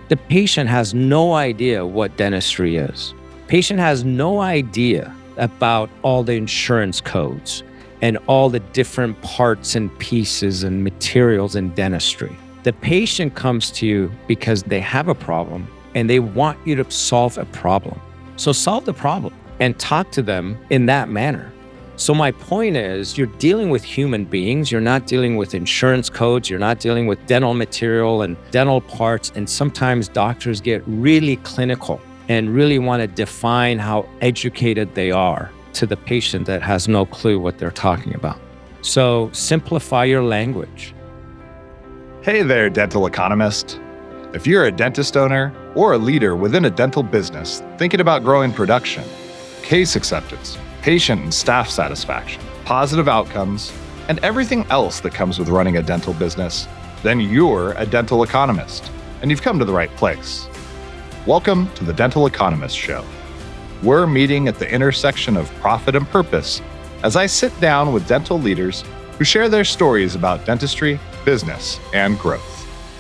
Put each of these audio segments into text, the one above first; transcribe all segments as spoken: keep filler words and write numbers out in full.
The patient has no idea what dentistry is. Patient has no idea about all the insurance codes and all the different parts and pieces and materials in dentistry. The patient comes to you because they have a problem and they want you to solve a problem. So solve the problem and talk to them in that manner. So my point is, you're dealing with human beings. You're not dealing with insurance codes. You're not dealing with dental material and dental parts. And sometimes doctors get really clinical and really want to define how educated they are to the patient that has no clue what they're talking about. So simplify your language. Hey there, dental economist. If you're a dentist owner or a leader within a dental business thinking about growing production, case acceptance, patient and staff satisfaction, positive outcomes, and everything else that comes with running a dental business, then you're a dental economist, and you've come to the right place. Welcome to the Dental Economist Show. We're meeting at the intersection of profit and purpose as I sit down with dental leaders who share their stories about dentistry, business, and growth.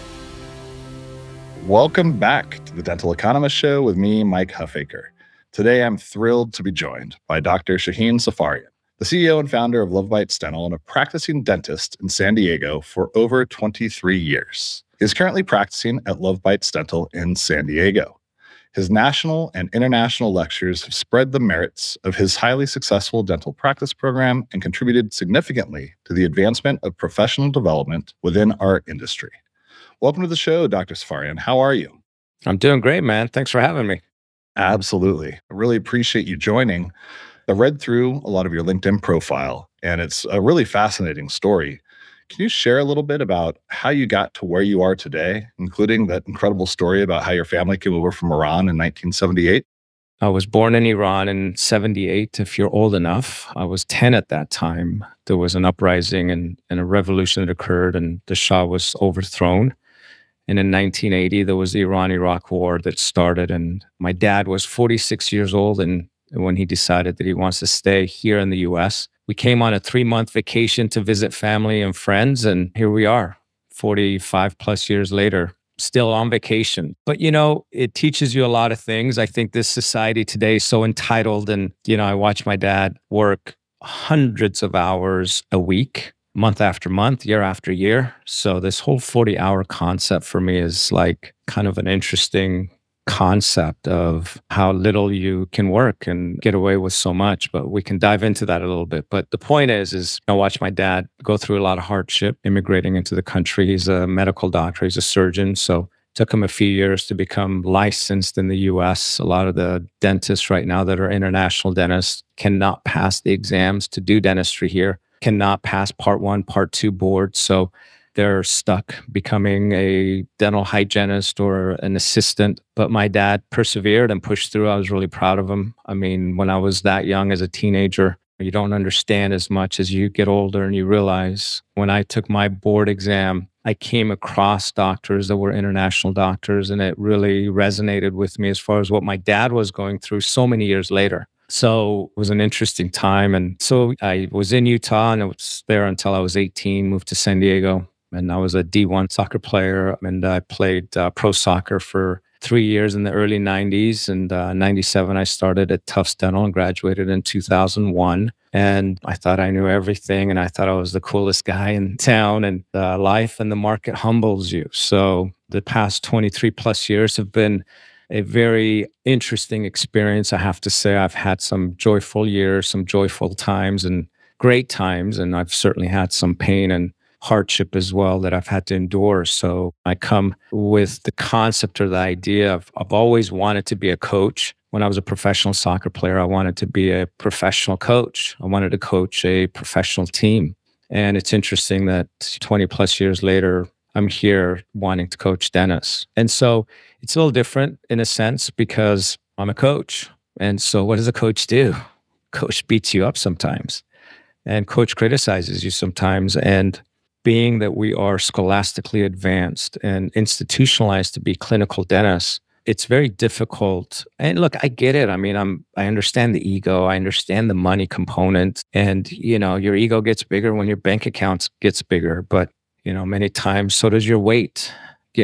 Welcome back to the Dental Economist Show with me, Mike Huffaker. Today, I'm thrilled to be joined by Doctor Shaheen Safarian, the C E O and founder of Love Bites Dental and a practicing dentist in San Diego for over twenty-three years. He is currently practicing at Love Bites Dental in San Diego. His national and international lectures have spread the merits of his highly successful dental practice program and contributed significantly to the advancement of professional development within our industry. Welcome to the show, Doctor Safarian. How are you? I'm doing great, man. Thanks for having me. Absolutely. I really appreciate you joining. I read through a lot of your LinkedIn profile, and it's a really fascinating story. Can you share a little bit about how you got to where you are today, including that incredible story about how your family came over from Iran in nineteen seventy-eight? I was born in Iran in seventy-eight, if you're old enough. I was ten at that time. There was an uprising and, and a revolution that occurred, and the Shah was overthrown. And in nineteen eighty, there was the Iran-Iraq war that started. And my dad was forty-six years old. And when he decided that he wants to stay here in the U S, we came on a three-month vacation to visit family and friends. And here we are, forty-five plus years later, still on vacation. But, you know, it teaches you a lot of things. I think this society today is so entitled. And, you know, I watch my dad work hundreds of hours a week, month after month, year after year. So this whole forty-hour concept for me is like kind of an interesting concept of how little you can work and get away with so much. But we can dive into that a little bit. But the point is, is I watched my dad go through a lot of hardship immigrating into the country. He's a medical doctor. He's a surgeon. So it took him a few years to become licensed in the U S. A lot of the dentists right now that are international dentists cannot pass the exams to do dentistry here, cannot pass part one, part two boards. So they're stuck becoming a dental hygienist or an assistant. But my dad persevered and pushed through. I was really proud of him. I mean, when I was that young as a teenager, you don't understand as much as you get older and you realize when I took my board exam, I came across doctors that were international doctors, and it really resonated with me as far as what my dad was going through so many years later. So it was an interesting time. And so I was in Utah and I was there until I was eighteen, moved to San Diego. And I was a D one soccer player, and I played uh, pro soccer for three years in the early nineties. And uh, ninety-seven, I started at Tufts Dental and graduated in two thousand one. And I thought I knew everything, and I thought I was the coolest guy in town. And uh, life and the market humbles you. So the past twenty-three plus years have been a very interesting experience. I have to say, I've had some joyful years, some joyful times, and great times. And I've certainly had some pain and hardship as well that I've had to endure. So I come with the concept or the idea of I've always wanted to be a coach. When I was a professional soccer player, I wanted to be a professional coach. I wanted to coach a professional team. And it's interesting that twenty plus years later, I'm here wanting to coach dentists. And so it's a little different in a sense because I'm a coach. And so what does a coach do? Coach beats you up sometimes, and coach criticizes you sometimes. And being that we are scholastically advanced and institutionalized to be clinical dentists, it's very difficult. And look, I get it. I mean, I'm, I understand the ego. I understand the money component. And, you know, your ego gets bigger when your bank account gets bigger. But, you know, many times, so does your weight get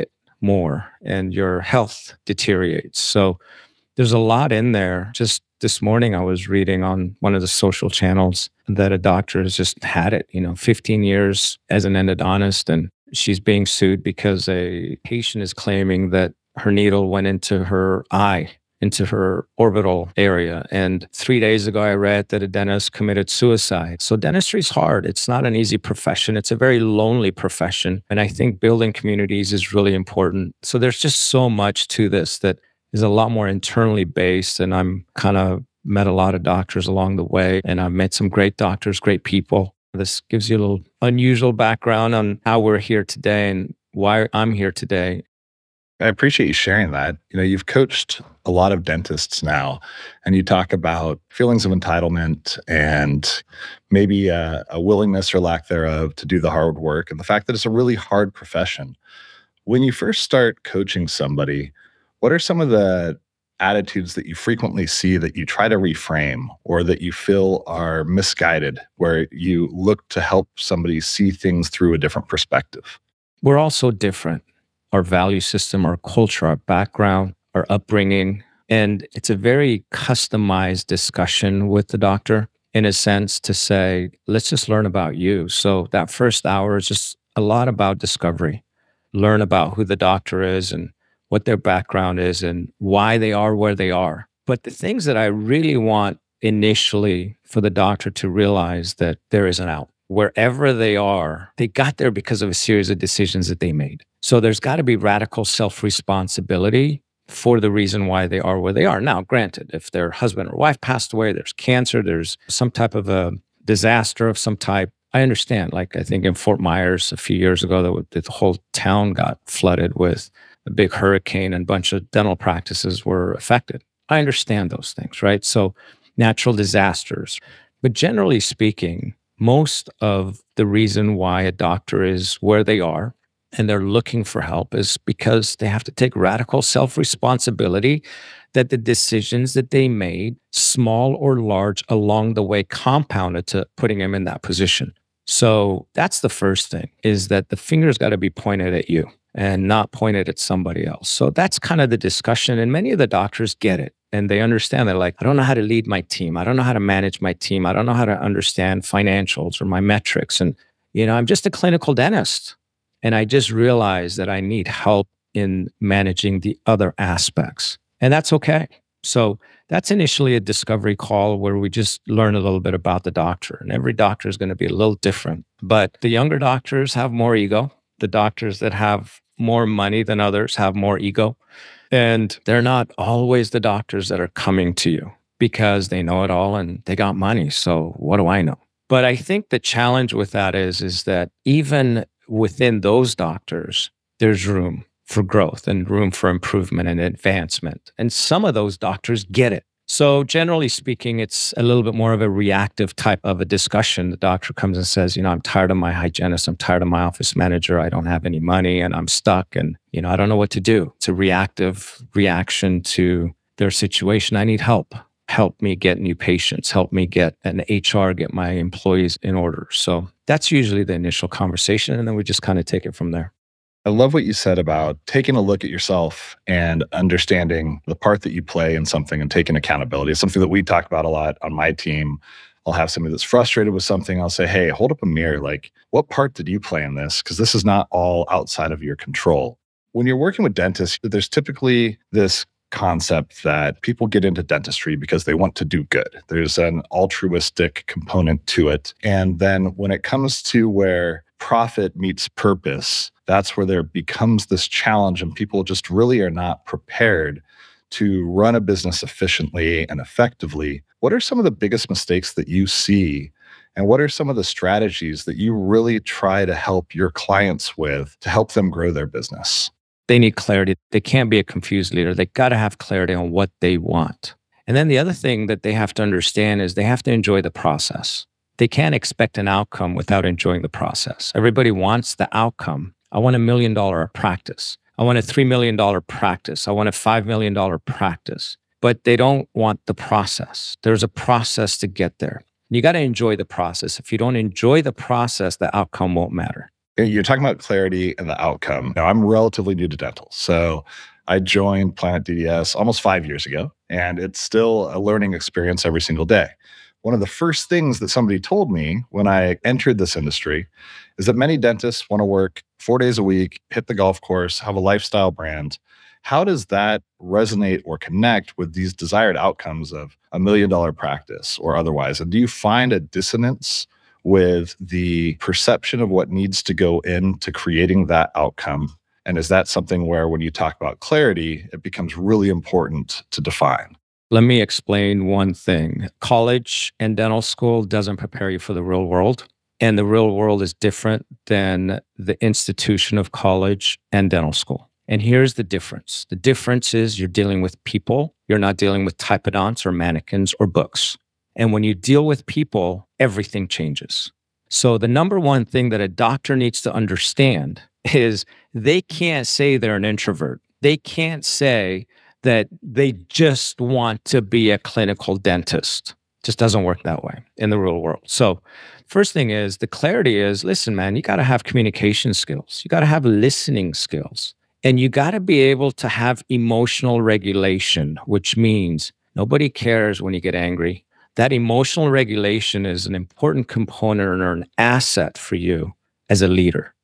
more and your health deteriorates. So there's a lot in there. Just this morning, I was reading on one of the social channels that a doctor has just had it, you know, fifteen years as an endodontist, and she's being sued because a patient is claiming that her needle went into her eye, into her orbital area. And three days ago, I read that a dentist committed suicide. So dentistry is hard. It's not an easy profession. It's a very lonely profession. And I think building communities is really important. So there's just so much to this that is a lot more internally based. And I'm kind of met a lot of doctors along the way. And I've met some great doctors, great people. This gives you a little unusual background on how we're here today and why I'm here today. I appreciate you sharing that. You know, you've coached a lot of dentists now, and you talk about feelings of entitlement and maybe a, a willingness or lack thereof to do the hard work, and the fact that it's a really hard profession. When you first start coaching somebody, what are some of the attitudes that you frequently see that you try to reframe or that you feel are misguided, where you look to help somebody see things through a different perspective? We're all so different. Our value system, our culture, our background, our upbringing. And it's a very customized discussion with the doctor, in a sense, to say, let's just learn about you. So that first hour is just a lot about discovery. Learn about who the doctor is and what their background is and why they are where they are. But the things that I really want initially for the doctor to realize that there is an out. Wherever they are, they got there because of a series of decisions that they made. So there's got to be radical self-responsibility for the reason why they are where they are. Now, granted, if their husband or wife passed away, there's cancer, there's some type of a disaster of some type, I understand. Like I think in Fort Myers a few years ago, the whole town got flooded with a big hurricane and a bunch of dental practices were affected. I understand those things, right? So natural disasters. But generally speaking, most of the reason why a doctor is where they are and they're looking for help is because they have to take radical self-responsibility that the decisions that they made, small or large, along the way compounded to putting them in that position. So that's the first thing, is that the finger's got to be pointed at you and not pointed at somebody else. So that's kind of the discussion. And many of the doctors get it. And they understand. They're like, I don't know how to lead my team. I don't know how to manage my team. I don't know how to understand financials or my metrics. And, you know, I'm just a clinical dentist. And I just realized that I need help in managing the other aspects. And that's okay. So that's initially a discovery call where we just learn a little bit about the doctor. And every doctor is going to be a little different. But the younger doctors have more ego. The doctors that have more money than others have more ego. And they're not always the doctors that are coming to you because they know it all and they got money. So what do I know? But I think the challenge with that is, is that even within those doctors, there's room for growth and room for improvement and advancement. And some of those doctors get it. So generally speaking, it's a little bit more of a reactive type of a discussion. The doctor comes and says, you know, I'm tired of my hygienist. I'm tired of my office manager. I don't have any money and I'm stuck and, you know, I don't know what to do. It's a reactive reaction to their situation. I need help. Help me get new patients. Help me get an H R, get my employees in order. So that's usually the initial conversation. And then we just kind of take it from there. I love what you said about taking a look at yourself and understanding the part that you play in something and taking accountability. It's something that we talk about a lot on my team. I'll have somebody that's frustrated with something. I'll say, hey, hold up a mirror. Like, what part did you play in this? Because this is not all outside of your control. When you're working with dentists, there's typically this concept that people get into dentistry because they want to do good. There's an altruistic component to it. And then when it comes to where profit meets purpose, that's where there becomes this challenge and people just really are not prepared to run a business efficiently and effectively. What are some of the biggest mistakes that you see? And what are some of the strategies that you really try to help your clients with to help them grow their business? They need clarity. They can't be a confused leader. They got to have clarity on what they want. And then the other thing that they have to understand is they have to enjoy the process. They can't expect an outcome without enjoying the process. Everybody wants the outcome. I want a million dollar practice. I want a three million dollars practice. I want a five million dollars practice. But they don't want the process. There's a process to get there. You got to enjoy the process. If you don't enjoy the process, the outcome won't matter. You're talking about clarity and the outcome. Now, I'm relatively new to dental. So I joined Planet D D S almost five years ago, and it's still a learning experience every single day. One of the first things that somebody told me when I entered this industry is that many dentists want to work four days a week, hit the golf course, have a lifestyle brand. How does that resonate or connect with these desired outcomes of a million dollar practice or otherwise? And do you find a dissonance with the perception of what needs to go into creating that outcome? And is that something where when you talk about clarity, it becomes really important to define? Let me explain one thing. College and dental school doesn't prepare you for the real world. And the real world is different than the institution of college and dental school. And here's the difference. The difference is you're dealing with people. You're not dealing with typodonts or mannequins or books. And when you deal with people, everything changes. So the number one thing that a doctor needs to understand is they can't say they're an introvert. They can't say that they just want to be a clinical dentist. It just doesn't work that way in the real world. So first thing is the clarity is, listen, man, you got to have communication skills. You got to have listening skills. And you got to be able to have emotional regulation, which means nobody cares when you get angry. That emotional regulation is an important component or an asset for you as a leader.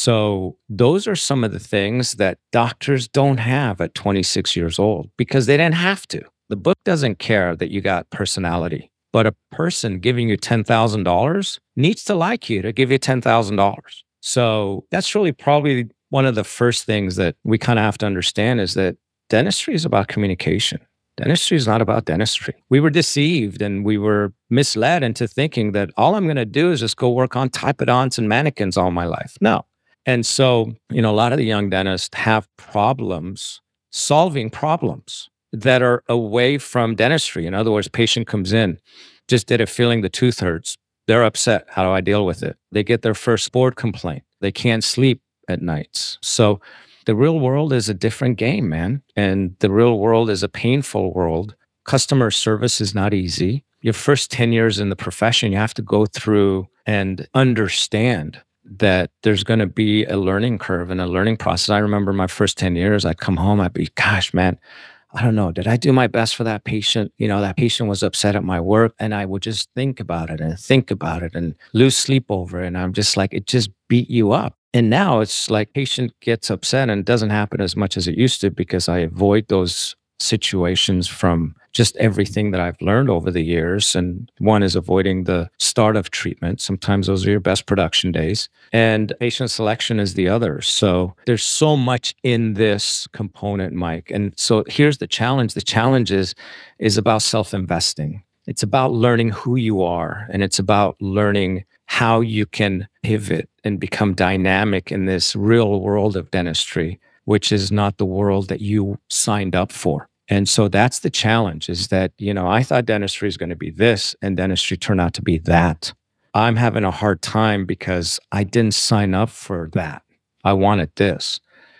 So those are some of the things that doctors don't have at twenty-six years old because they didn't have to. The book doesn't care that you got personality, but a person giving you ten thousand dollars needs to like you to give you ten thousand dollars. So that's really probably one of the first things that we kind of have to understand is that dentistry is about communication. Dentistry is not about dentistry. We were deceived and we were misled into thinking that all I'm going to do is just go work on typodonts and mannequins all my life. No. And so, you know, a lot of the young dentists have problems solving problems that are away from dentistry. In other words, patient comes in, just did a filling, the tooth hurts. They're upset. How do I deal with it? They get their first board complaint. They can't sleep at nights. So the real world is a different game, man. And the real world is a painful world. Customer service is not easy. Your first ten years in the profession, you have to go through and understand that there's going to be a learning curve and a learning process. I remember my first ten years, I'd come home, I'd be, gosh, man, I don't know. Did I do my best for that patient? You know, that patient was upset at my work and I would just think about it and think about it and lose sleep over it. And I'm just like, it just beat you up. And now it's like patient gets upset and it doesn't happen as much as it used to because I avoid those situations from just everything that I've learned over the years. And one is avoiding the start of treatment. Sometimes those are your best production days. And patient selection is the other. So there's so much in this component, Mike. And so here's the challenge. The challenge is, is about self-investing. It's about learning who you are. And it's about learning how you can pivot and become dynamic in this real world of dentistry, which is not the world that you signed up for. And so that's the challenge is that, you know, I thought dentistry is going to be this and dentistry turned out to be that. I'm having a hard time because I didn't sign up for that. I wanted this.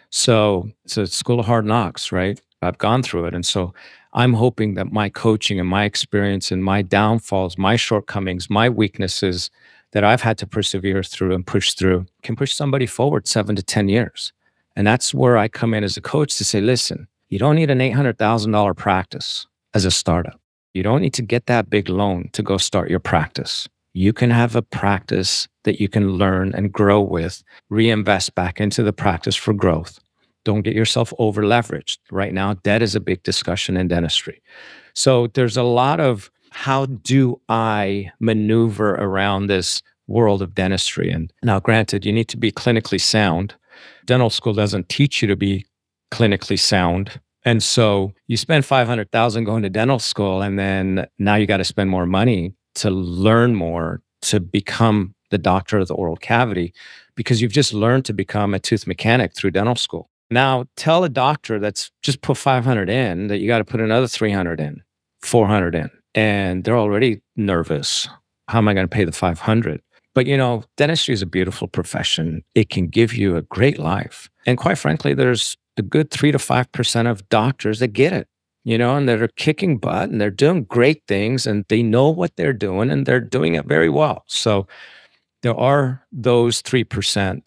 So it's a school of hard knocks, right? I've gone through it. And so I'm hoping that my coaching and my experience and my downfalls, my shortcomings, my weaknesses that I've had to persevere through and push through can push somebody forward seven to ten years. And that's where I come in as a coach to say, listen, you don't need an eight hundred thousand dollars practice as a startup. You don't need to get that big loan to go start your practice. You can have a practice that you can learn and grow with, reinvest back into the practice for growth. Don't get yourself over leveraged. Right now, debt is a big discussion in dentistry. So there's a lot of how do I maneuver around this world of dentistry? And now, granted, you need to be clinically sound. Dental school doesn't teach you to be clinically sound. And so you spend five hundred thousand dollars going to dental school, and then now you got to spend more money to learn more, to become the doctor of the oral cavity, because you've just learned to become a tooth mechanic through dental school. Now tell a doctor that's just put five hundred in that you got to put another three hundred in, four hundred in, and they're already nervous. How am I going to pay the five hundred? But, you know, dentistry is a beautiful profession. It can give you a great life. And quite frankly, there's a good three to five percent of doctors that get it, you know, and they're kicking butt and they're doing great things and they know what they're doing and they're doing it very well. So there are those three percent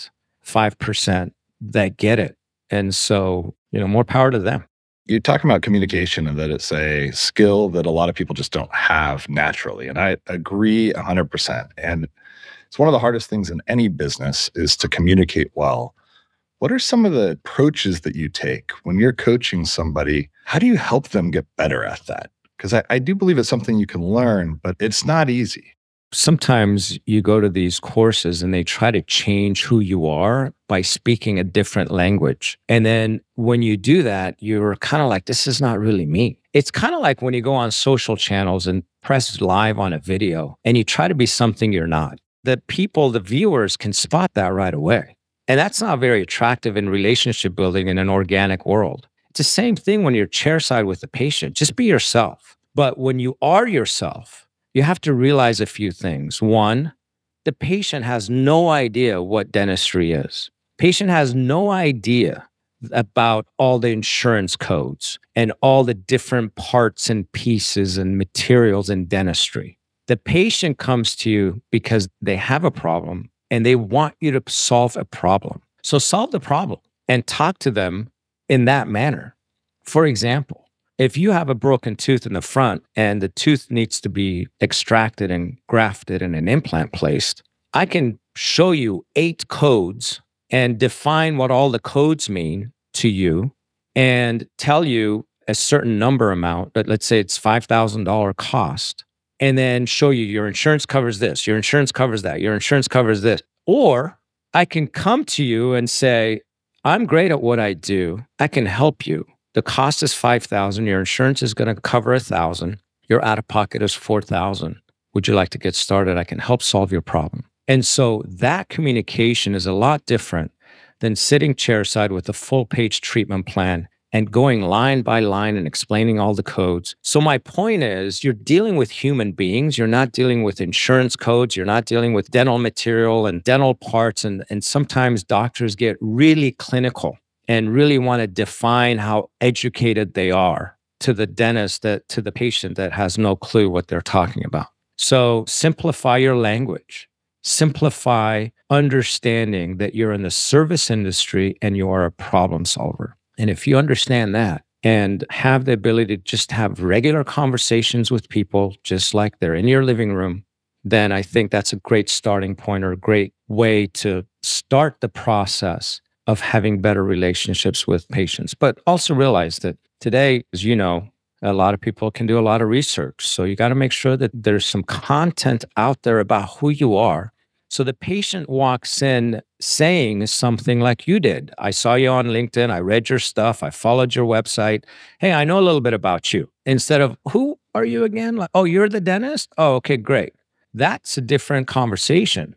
five percent that get it. And so, you know, more power to them. You're talking about communication and that it's a skill that a lot of people just don't have naturally. And I agree one hundred percent. And it's one of the hardest things in any business is to communicate well. What are some of the approaches that you take when you're coaching somebody? How do you help them get better at that? Because I, I do believe it's something you can learn, but it's not easy. Sometimes you go to these courses and they try to change who you are by speaking a different language. And then when you do that, you're kind of like, this is not really me. It's kind of like when you go on social channels and press live on a video and you try to be something you're not. The people, the viewers can spot that right away. And that's not very attractive in relationship building in an organic world. It's the same thing when you're chairside with the patient. Just be yourself. But when you are yourself, you have to realize a few things. One, the patient has no idea what dentistry is. Patient has no idea about all the insurance codes and all the different parts and pieces and materials in dentistry. The patient comes to you because they have a problem and they want you to solve a problem. So solve the problem and talk to them in that manner. For example, if you have a broken tooth in the front and the tooth needs to be extracted and grafted and an implant placed, I can show you eight codes and define what all the codes mean to you and tell you a certain number amount, but let's say it's five thousand dollars cost, and then show you your insurance covers this, your insurance covers that, your insurance covers this. Or I can come to you and say, I'm great at what I do. I can help you. The cost is five thousand dollars. Your insurance is going to cover one thousand dollars. Your out-of-pocket is four thousand dollars. Would you like to get started? I can help solve your problem. And so that communication is a lot different than sitting chairside with a full-page treatment plan and going line by line and explaining all the codes. So my point is, you're dealing with human beings. You're not dealing with insurance codes. You're not dealing with dental material and dental parts. And, and sometimes doctors get really clinical and really want to define how educated they are to the dentist, that to the patient that has no clue what they're talking about. So simplify your language. Simplify understanding that you're in the service industry and you are a problem solver. And if you understand that and have the ability to just have regular conversations with people, just like they're in your living room, then I think that's a great starting point or a great way to start the process of having better relationships with patients. But also realize that today, as you know, a lot of people can do a lot of research. So you got to make sure that there's some content out there about who you are. So the patient walks in saying something like you did. I saw you on LinkedIn. I read your stuff. I followed your website. Hey, I know a little bit about you. Instead of, who are you again? Like, oh, you're the dentist? Oh, okay, great. That's a different conversation.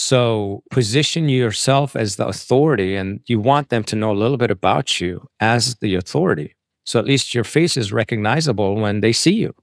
So position yourself as the authority, and you want them to know a little bit about you as the authority. So at least your face is recognizable when they see you.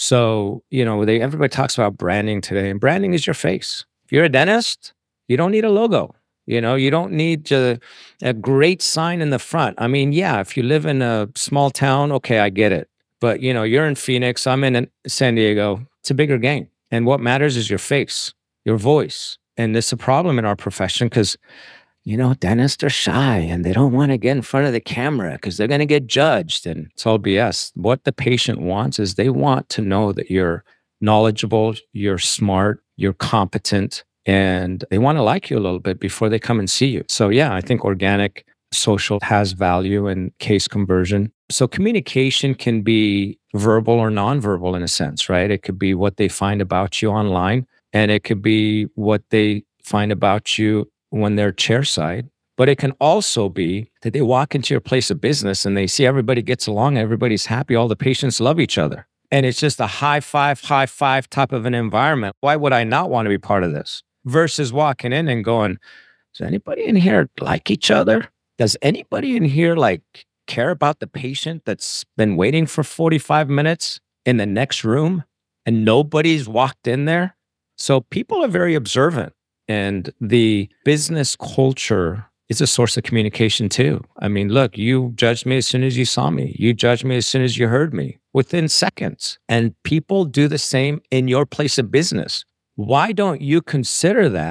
So, you know, they, everybody talks about branding today, and branding is your face. If you're a dentist, you don't need a logo. You know, you don't need a, a great sign in the front. I mean, yeah, if you live in a small town, okay, I get it. But, you know, you're in Phoenix, I'm in San Diego. It's a bigger game. And what matters is your face, your voice. And it's a problem in our profession because, you know, dentists are shy and they don't want to get in front of the camera because they're going to get judged. And it's all B S. What the patient wants is they want to know that you're knowledgeable, you're smart, you're competent, and they want to like you a little bit before they come and see you. So yeah, I think organic social has value in case conversion. So communication can be verbal or nonverbal in a sense, right? It could be what they find about you online, and it could be what they find about you when they're chairside. But it can also be that they walk into your place of business and they see everybody gets along, everybody's happy, all the patients love each other. And it's just a high five, high five type of an environment. Why would I not want to be part of this? Versus walking in and going, does anybody in here like each other? Does anybody in here like care about the patient that's been waiting for forty-five minutes in the next room and nobody's walked in there? So people are very observant, and the business culture is a source of communication too. I mean, look, you judged me as soon as you saw me. You judged me as soon as you heard me, within seconds. And people do the same in your place of business. Why don't you consider that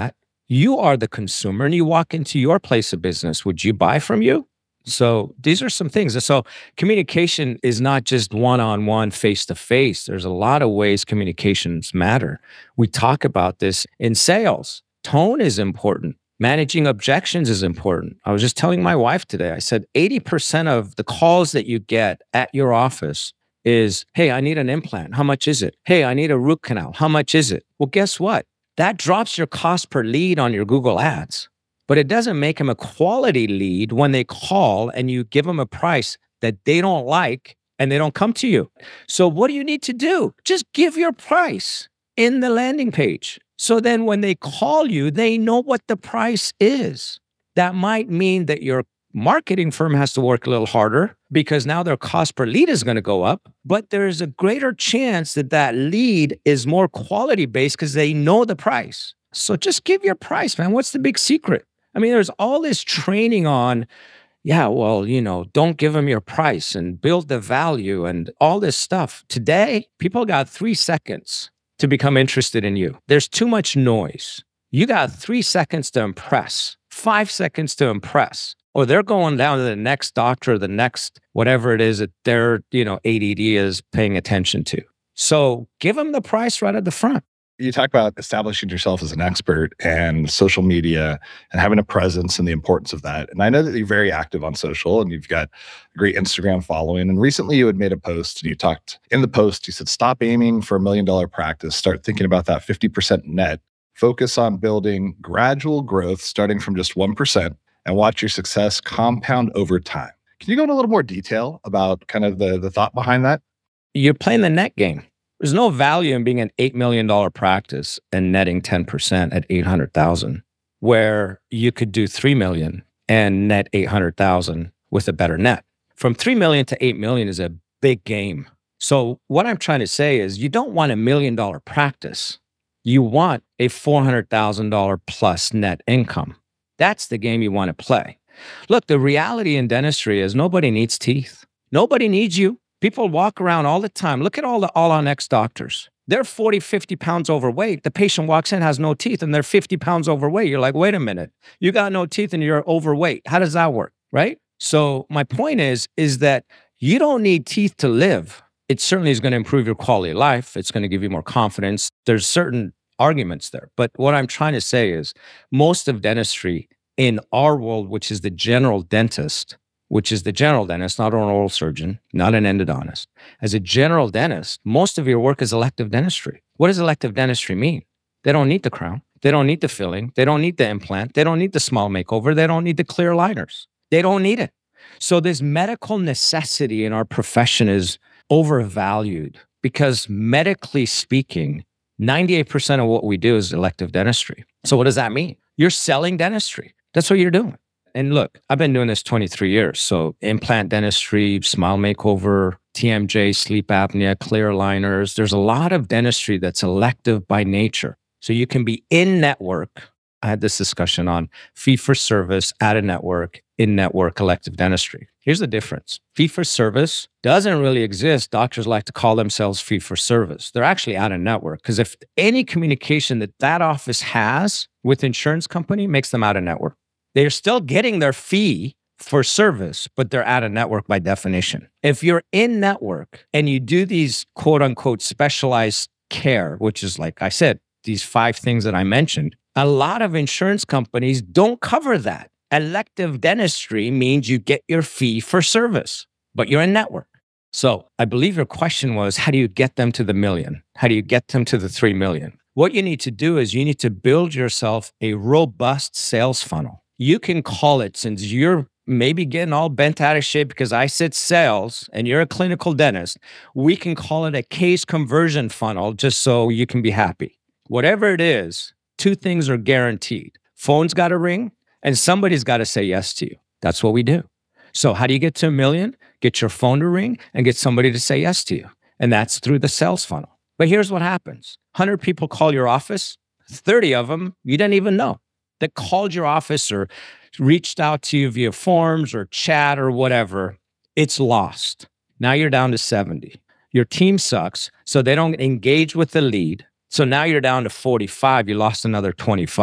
You are the consumer and you walk into your place of business. Would you buy from you? So these are some things. And so communication is not just one-on-one, face-to-face. There's a lot of ways communications matter. We talk about this in sales. Tone is important. Managing objections is important. I was just telling my wife today, I said eighty percent of the calls that you get at your office is, hey, I need an implant. How much is it? Hey, I need a root canal. How much is it? Well, guess what? That drops your cost per lead on your Google Ads, but it doesn't make them a quality lead when they call and you give them a price that they don't like and they don't come to you. So what do you need to do? Just give your price in the landing page. So then when they call you, they know what the price is. That might mean that your marketing firm has to work a little harder because now their cost per lead is going to go up, but there's a greater chance that that lead is more quality based because they know the price. So just give your price, man. What's the big secret? I mean, there's all this training on, yeah, well, you know, don't give them your price and build the value and all this stuff. Today, people got three seconds to become interested in you. There's too much noise. You got three seconds to impress, five seconds to impress, or they're going down to the next doctor, the next whatever it is that their, you know, A D D is paying attention to. So give them the price right at the front. You talk about establishing yourself as an expert and social media and having a presence and the importance of that. And I know that you're very active on social and you've got a great Instagram following. And recently you had made a post and you talked in the post, you said, stop aiming for a million dollar practice, start thinking about that fifty percent net, focus on building gradual growth starting from just one percent and watch your success compound over time. Can you go into a little more detail about kind of the, the thought behind that? You're playing the net game. There's no value in being an eight million dollars practice and netting ten percent at eight hundred thousand dollars, where you could do three million dollars and net eight hundred thousand dollars with a better net. From three million dollars to eight million dollars is a big game. So what I'm trying to say is you don't want a million dollar practice. You want a four hundred thousand dollars plus net income. That's the game you want to play. Look, the reality in dentistry is nobody needs teeth. Nobody needs you. People walk around all the time. Look at all the all-on-X doctors. They're forty, fifty pounds overweight. The patient walks in, has no teeth, and they're fifty pounds overweight. You're like, wait a minute. You got no teeth and you're overweight. How does that work, right? So my point is, is that you don't need teeth to live. It certainly is going to improve your quality of life. It's going to give you more confidence. There's certain arguments there. But what I'm trying to say is most of dentistry in our world, which is the general dentist, which is the general dentist, not an oral surgeon, not an endodontist. As a general dentist, most of your work is elective dentistry. What does elective dentistry mean? They don't need the crown. They don't need the filling. They don't need the implant. They don't need the small makeover. They don't need the clear aligners. They don't need it. So this medical necessity in our profession is overvalued because medically speaking, ninety-eight percent of what we do is elective dentistry. So what does that mean? You're selling dentistry. That's what you're doing. And look, I've been doing this twenty-three years. So implant dentistry, smile makeover, T M J, sleep apnea, clear aligners. There's a lot of dentistry that's elective by nature. So you can be in network. I had this discussion on fee for service, out of network, in network, elective dentistry. Here's the difference. Fee for service doesn't really exist. Doctors like to call themselves fee for service. They're actually out of network because if any communication that that office has with insurance company makes them out of network. They're still getting their fee for service, but they're out of network by definition. If you're in network and you do these quote unquote specialized care, which is like I said, these five things that I mentioned, a lot of insurance companies don't cover that. Elective dentistry means you get your fee for service, but you're in network. So I believe your question was, how do you get them to the million? How do you get them to the three million? What you need to do is you need to build yourself a robust sales funnel. You can call it, since you're maybe getting all bent out of shape because I said sales and you're a clinical dentist, we can call it a case conversion funnel just so you can be happy. Whatever it is, two things are guaranteed. Phone's got to ring and somebody's got to say yes to you. That's what we do. So how do you get to a million? Get your phone to ring and get somebody to say yes to you. And that's through the sales funnel. But here's what happens. one hundred people call your office. thirty of them you didn't even know that called your office or reached out to you via forms or chat or whatever. It's lost. Now you're down to seventy. Your team sucks, so they don't engage with the lead. So now you're down to forty-five. You lost another twenty-five.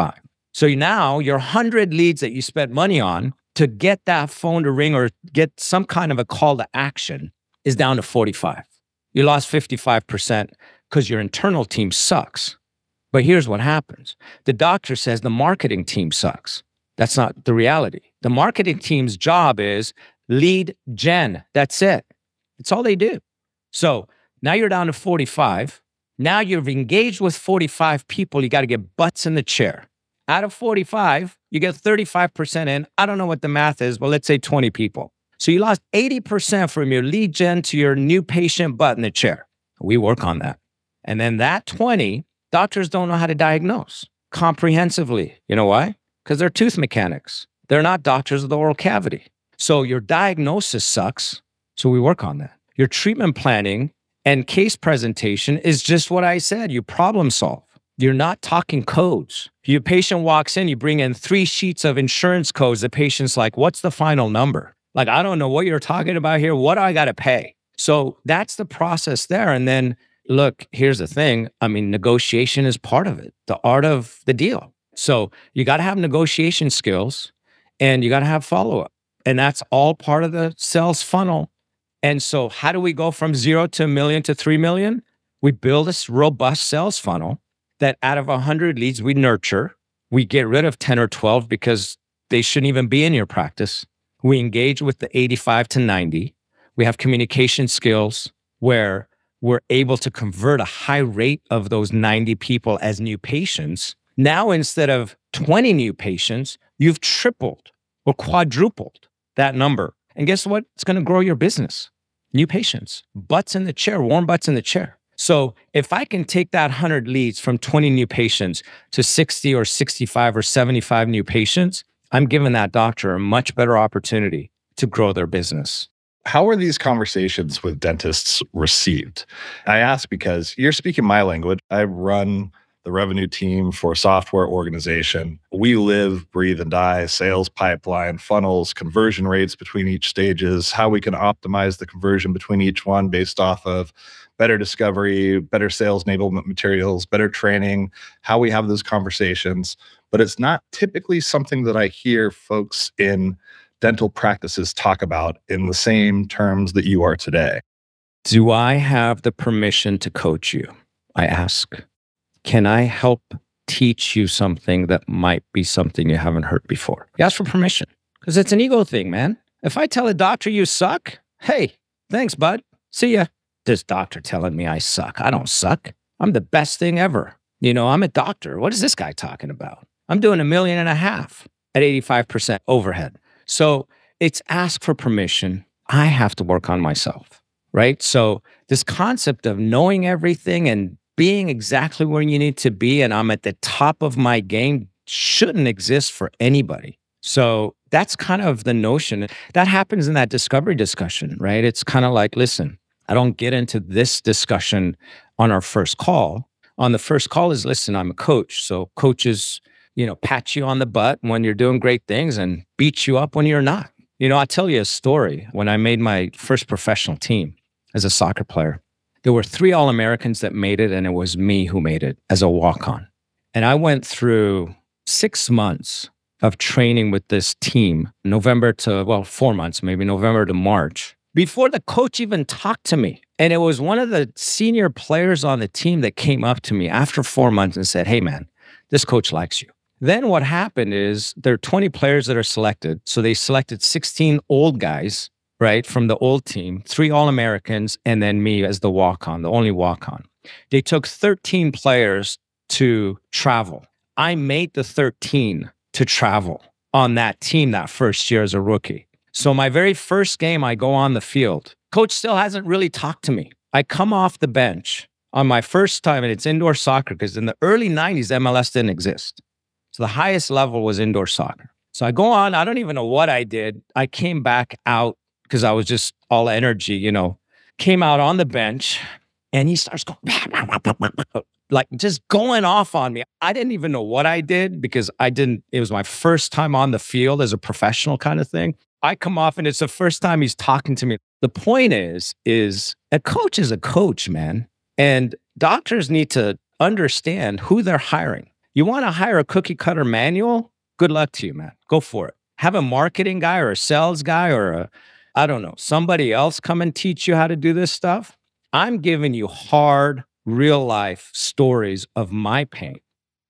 So now your one hundred leads that you spent money on to get that phone to ring or get some kind of a call to action is down to forty-five. You lost fifty-five percent because your internal team sucks. But here's what happens. The doctor says the marketing team sucks. That's not the reality. The marketing team's job is lead gen. That's it. It's all they do. So now you're down to forty-five. Now you've engaged with forty-five people. You got to get butts in the chair. Out of forty-five, you get thirty-five percent in. I don't know what the math is, but let's say twenty people. So you lost eighty percent from your lead gen to your new patient butt in the chair. We work on that. And then that twenty, doctors don't know how to diagnose comprehensively. You know why? Because they're tooth mechanics. They're not doctors of the oral cavity. So your diagnosis sucks. So we work on that. Your treatment planning and case presentation is just what I said. You problem solve. You're not talking codes. Your patient walks in, you bring in three sheets of insurance codes. The patient's like, what's the final number? Like, I don't know what you're talking about here. What do I got to pay? So that's the process there. And then look, here's the thing. I mean, negotiation is part of it, the art of the deal. So you got to have negotiation skills and you got to have follow-up. And that's all part of the sales funnel. And so how do we go from zero to a million to three million? We build this robust sales funnel that out of one hundred leads we nurture. We get rid of ten or twelve because they shouldn't even be in your practice. We engage with the eighty-five to ninety. We have communication skills where we're able to convert a high rate of those ninety people as new patients. Now, instead of twenty new patients, you've tripled or quadrupled that number. And guess what? It's going to grow your business. New patients, butts in the chair, warm butts in the chair. So if I can take that one hundred leads from twenty new patients to sixty or sixty-five or seventy-five new patients, I'm giving that doctor a much better opportunity to grow their business. How are these conversations with dentists received? I ask because you're speaking my language. I run the revenue team for a software organization. We live, breathe, and die sales pipeline, funnels, conversion rates between each stages, how we can optimize the conversion between each one based off of better discovery, better sales enablement materials, better training, how we have those conversations. But it's not typically something that I hear folks in dental practices talk about in the same terms that you are today. Do I have the permission to coach you? I ask. Can I help teach you something that might be something you haven't heard before? You ask for permission because it's an ego thing, man. If I tell a doctor you suck, hey, thanks, bud. See ya. This doctor telling me I suck. I don't suck. I'm the best thing ever. You know, I'm a doctor. What is this guy talking about? I'm doing a million and a half at eighty-five percent overhead. So it's ask for permission. I have to work on myself, right? So this concept of knowing everything and being exactly where you need to be and I'm at the top of my game shouldn't exist for anybody. So that's kind of the notion. That happens in that discovery discussion, right? It's kind of like, listen, I don't get into this discussion on our first call. On the first call is, listen, I'm a coach. So coaches, you know, pat you on the butt when you're doing great things and beat you up when you're not. You know, I'll tell you a story. When I made my first professional team as a soccer player, there were three All-Americans that made it, and it was me who made it as a walk-on. And I went through six months of training with this team, November to, well, four months, maybe November to March, before the coach even talked to me. And it was one of the senior players on the team that came up to me after four months and said, hey, man, this coach likes you. Then what happened is there are twenty players that are selected. So they selected sixteen old guys, right, from the old team, three All-Americans, and then me as the walk-on, the only walk-on. They took thirteen players to travel. I made the thirteen to travel on that team that first year as a rookie. So my very first game, I go on the field. Coach still hasn't really talked to me. I come off the bench on my first time, and it's indoor soccer, because in the early nineties, M L S didn't exist. So the highest level was indoor soccer. So I go on, I don't even know what I did. I came back out because I was just all energy, you know, came out on the bench and he starts going, like just going off on me. I didn't even know what I did because I didn't, it was my first time on the field as a professional kind of thing. I come off and it's the first time he's talking to me. The point is, is a coach is a coach, man. And doctors need to understand who they're hiring. You want to hire a cookie cutter manual? Good luck to you, man. Go for it. Have a marketing guy or a sales guy or a, I don't know, somebody else come and teach you how to do this stuff. I'm giving you hard, real life stories of my pain.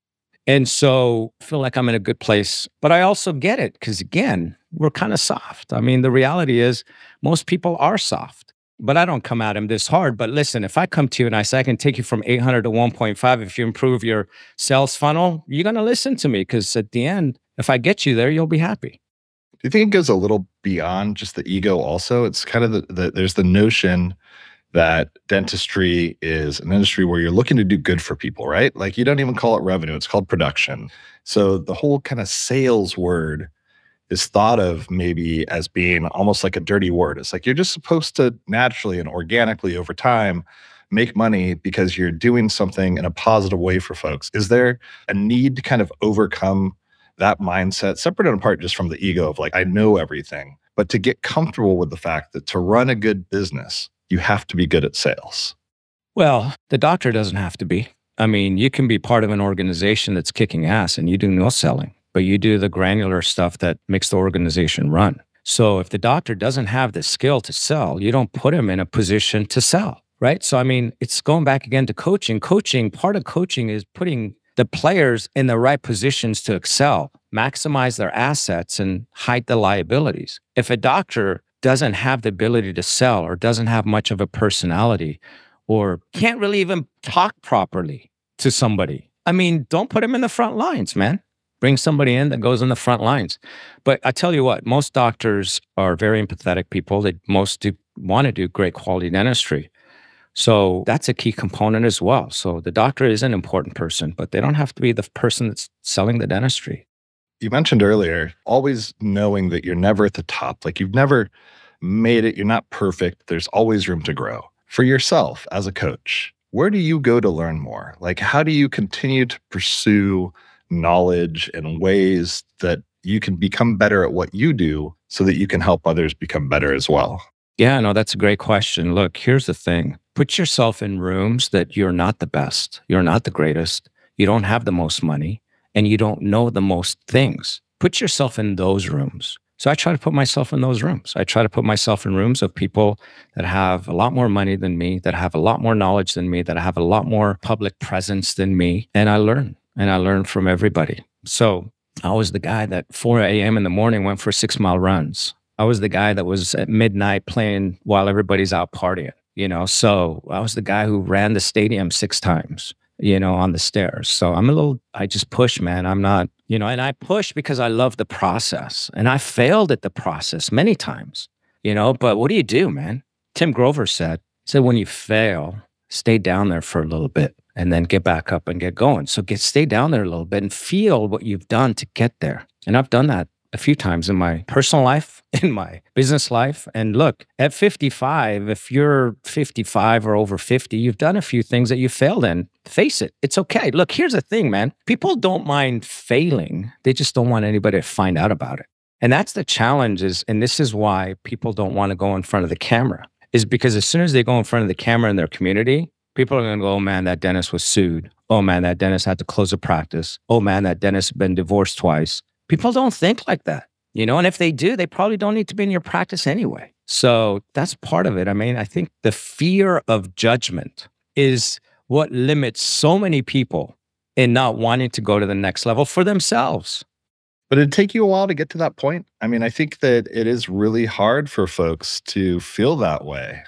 And so I feel like I'm in a good place, but I also get it because, again, we're kind of soft. I mean, the reality is most people are soft, but I don't come at them this hard. But listen, if I come to you and I say I can take you from eight hundred to one point five, if you improve your sales funnel, you're going to listen to me because at the end, if I get you there, you'll be happy. Do you think it goes a little beyond just the ego also? It's kind of the, the there's the notion that dentistry is an industry where you're looking to do good for people, right? Like you don't even call it revenue, it's called production. So the whole kind of sales word is thought of maybe as being almost like a dirty word. It's like you're just supposed to naturally and organically over time make money because you're doing something in a positive way for folks. Is there a need to kind of overcome that mindset, separate and apart just from the ego of like, I know everything, but to get comfortable with the fact that to run a good business, you have to be good at sales? Well, the doctor doesn't have to be. I mean, you can be part of an organization that's kicking ass and you do no selling, but you do the granular stuff that makes the organization run. So if the doctor doesn't have the skill to sell, you don't put him in a position to sell, right? So, I mean, it's going back again to coaching. Coaching, part of coaching is putting the players in the right positions to excel, maximize their assets and hide the liabilities. If a doctor doesn't have the ability to sell or doesn't have much of a personality or can't really even talk properly to somebody, I mean, don't put him in the front lines, man. Bring somebody in that goes in the front lines. But I tell you what, most doctors are very empathetic people. They most do want to do great quality dentistry. So that's a key component as well. So the doctor is an important person, but they don't have to be the person that's selling the dentistry. You mentioned earlier, always knowing that you're never at the top. Like you've never made it. You're not perfect. There's always room to grow. For yourself as a coach, where do you go to learn more? Like, how do you continue to pursue knowledge in ways that you can become better at what you do so that you can help others become better as well? Yeah, no, that's a great question. Look, here's the thing. Put yourself in rooms that you're not the best. You're not the greatest. You don't have the most money. And you don't know the most things. Put yourself in those rooms. So I try to put myself in those rooms. I try to put myself in rooms of people that have a lot more money than me, that have a lot more knowledge than me, that have a lot more public presence than me. And I learn, and I learn from everybody. So I was the guy that four a.m. in the morning went for six mile runs. I was the guy that was at midnight playing while everybody's out partying, you know? So I was the guy who ran the stadium six times. You know, on the stairs. So I'm a little, I just push, man. I'm not, you know, and I push because I love the process. And I failed at the process many times, you know, but what do you do, man? Tim Grover said, said, when you fail, stay down there for a little bit and then get back up and get going. So get, stay down there a little bit and feel what you've done to get there. And I've done that a few times in my personal life, in my business life. And look, at fifty-five, if you're fifty-five or over fifty, you've done a few things that you failed in. Face it, it's okay. Look, here's the thing, man. People don't mind failing. They just don't want anybody to find out about it. And that's the challenge is, and this is why people don't want to go in front of the camera, is because as soon as they go in front of the camera in their community, people are going to go, oh man, that dentist was sued. Oh man, that dentist had to close a practice. Oh man, that dentist has been divorced twice. People don't think like that, you know, and if they do, they probably don't need to be in your practice anyway. So that's part of it. I mean, I think the fear of judgment is what limits so many people in not wanting to go to the next level for themselves. But it'd take you a while to get to that point. I mean, I think that it is really hard for folks to feel that way.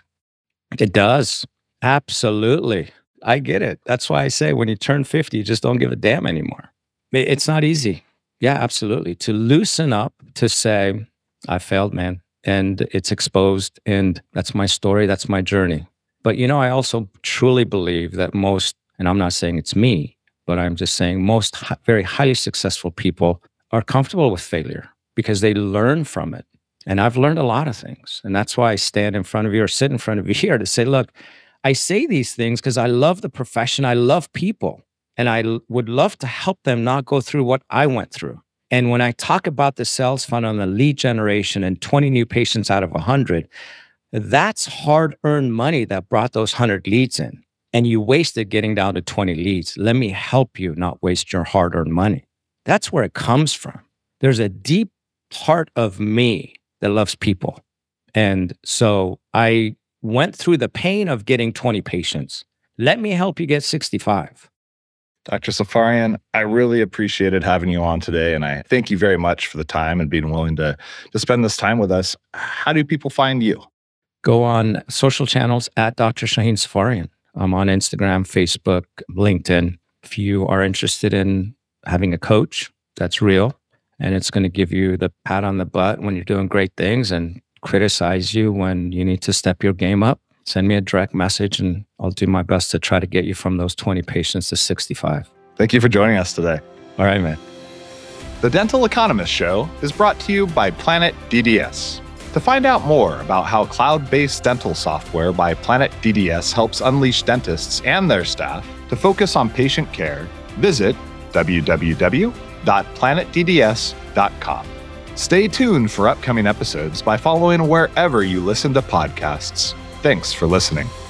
It does. Absolutely. I get it. That's why I say when you turn fifty, you just don't give a damn anymore. It's not easy. Yeah, absolutely. To loosen up, to say, I failed, man, and it's exposed, and that's my story, that's my journey. But, you know, I also truly believe that most, and I'm not saying it's me, but I'm just saying most hi- very highly successful people are comfortable with failure because they learn from it. And I've learned a lot of things. And that's why I stand in front of you or sit in front of you here to say, look, I say these things because I love the profession, I love people. And I l- would love to help them not go through what I went through. And when I talk about the sales funnel and the lead generation and twenty new patients out of one hundred, that's hard-earned money that brought those one hundred leads in. and you wasted getting down to twenty leads. Let me help you not waste your hard-earned money. That's where it comes from. There's a deep part of me that loves people. And so I went through the pain of getting twenty patients. Let me help you get sixty-five. Doctor Safarian, I really appreciated having you on today, and I thank you very much for the time and being willing to, to spend this time with us. How do people find you? Go on social channels at Doctor Shaheen Safarian. I'm on Instagram, Facebook, LinkedIn. If you are interested in having a coach that's real, and it's going to give you the pat on the butt when you're doing great things and criticize you when you need to step your game up, send me a direct message and I'll do my best to try to get you from those twenty patients to sixty-five. Thank you for joining us today. All right, man. The Dental Economist Show is brought to you by Planet D D S. To find out more about how cloud-based dental software by Planet D D S helps unleash dentists and their staff to focus on patient care, visit w w w dot planet d d s dot com. Stay tuned for upcoming episodes by following wherever you listen to podcasts. Thanks for listening.